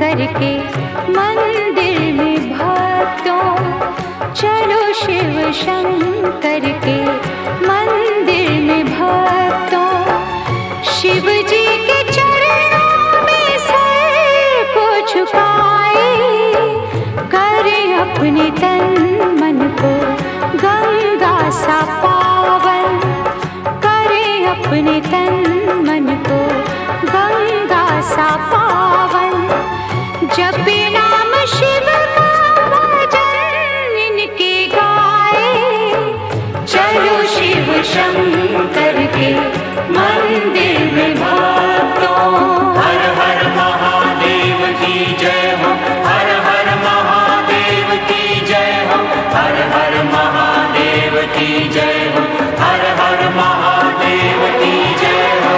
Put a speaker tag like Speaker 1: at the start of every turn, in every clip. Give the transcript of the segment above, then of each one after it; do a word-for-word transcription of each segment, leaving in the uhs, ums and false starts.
Speaker 1: करके मंदिर में भक्तों, चलो शिव शंकर के मंदिर में भक्तों, शिव जी के चरणों में सर को झुकाए, करें अपने तन मन को गंगा सा पावन, करें अपने तन मन को गंगा सा पावन, जपे नाम शिव का भजन इनके गाए, चलो शिव शंकर के मंदिर में भक्तों।
Speaker 2: हर हर महादेव की जय हो, हर हर महादेव की जय हो, हर हर महादेव की जय हो, हर हर महादेव की जय हो।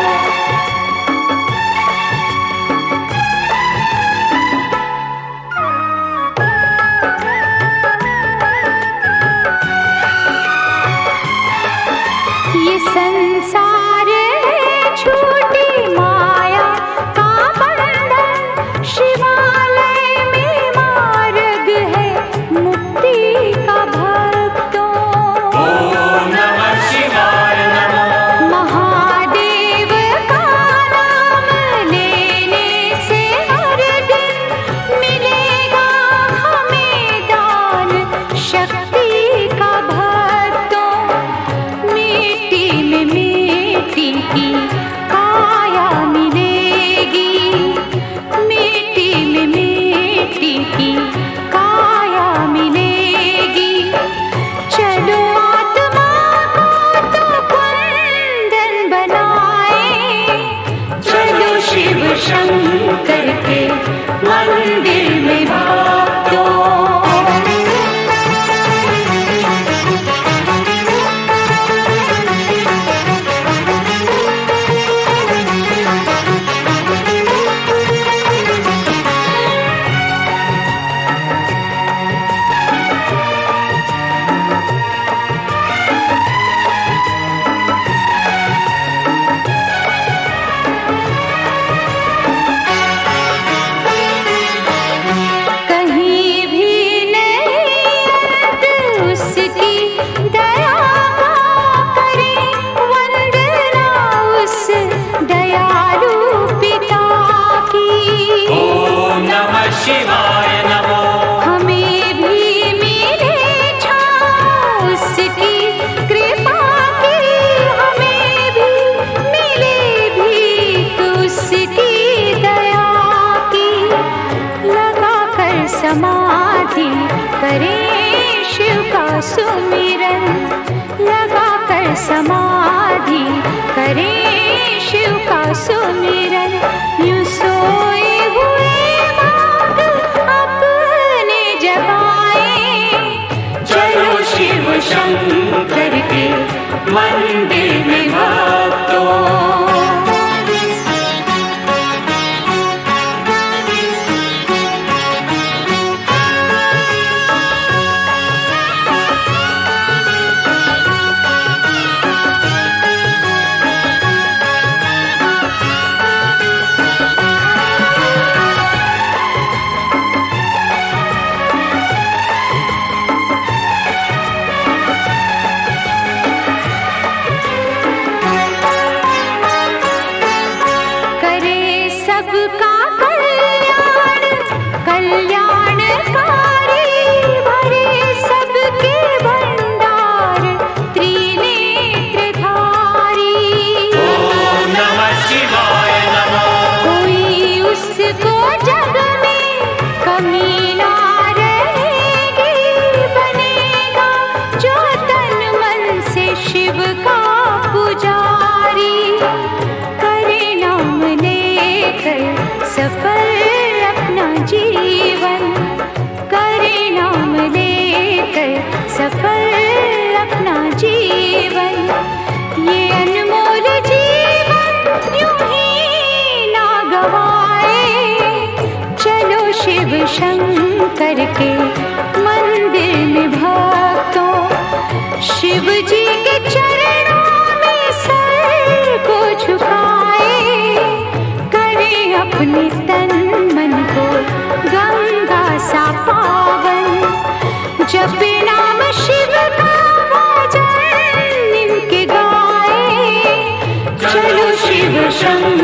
Speaker 1: ये संसार है झूठी माया का बंधन, शिवालय में मार्ग है मुक्ति का भक्तों।
Speaker 2: ओम नमः शिवाय नमः।
Speaker 1: महादेव का नाम लेने से हर दिन मिलेगा हमें दान शक्ति का भक्तों। मिट्टी में मिट्टी की काया मिलेगी, मिट्टी में मिट्टी की काया मिलेगी, चलो आत्मा को तो कुंदन बनाए, चलो शिव शंकर के मंदिर में भक्तों। कहीं भी नहीं अंत उसकी दया का, करें वंदना उस दयालु पिता की।
Speaker 2: ओम नमः शिवाय नमो।
Speaker 1: हमें भी मिले छाँव उसकी कृपा की, हमें भी मिले भी तो उसकी दया की, लगा कर समाधि करें शिव का सुमिरन, लगा कर समाधि करें शिव का सुमिरन, यूं सोए हुए भाग अपने जगाए,
Speaker 2: चलो शिव शंकर के मंदिर में भक्तों।
Speaker 1: करे सबका कल्याण कल्याणकारी, भरे सबके भंडार त्रिनेत्रधारी।
Speaker 2: ओम नमः शिवाय नमः।
Speaker 1: कोई उसको जग में कमी ना रहेगी, बनेगा जो तन मन से शिव का पुजारी, करे नाम लेकर सफल अपना जीवन, करे नाम लेकर सफल अपना जीवन, ये अनमोल जीवन यूं ही ना गवाए, चलो शिव शंकर के मंदिर में भक्तों, शिव जी के चरणों में सर को झुकाए, करें अपने तन मन को
Speaker 2: शंभो